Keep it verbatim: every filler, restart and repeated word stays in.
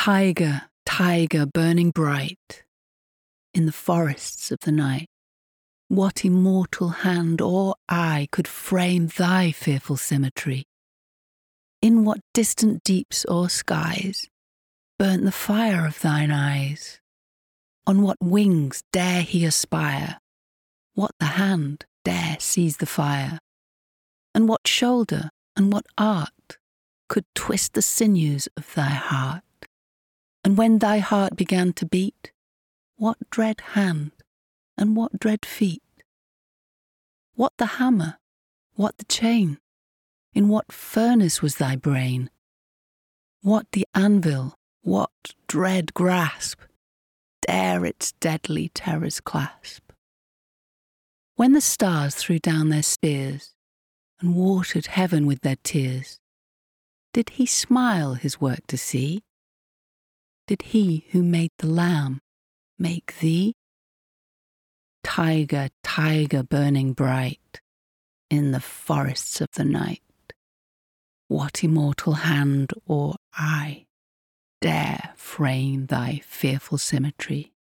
Tiger, tiger burning bright in the forests of the night, what immortal hand or eye could frame thy fearful symmetry? In what distant deeps or skies burnt the fire of thine eyes? On what wings dare he aspire? What the hand dare seize the fire? And what shoulder and what art could twist the sinews of thy heart? And when thy heart began to beat, what dread hand and what dread feet? What the hammer? What the chain? In what furnace was thy brain? What the anvil? What dread grasp dare its deadly terrors clasp? When the stars threw down their spears and watered heaven with their tears, did he smile his work to see? Did he who made the lamb make thee? Tiger, tiger burning bright in the forests of the night, what immortal hand or eye dare frame thy fearful symmetry?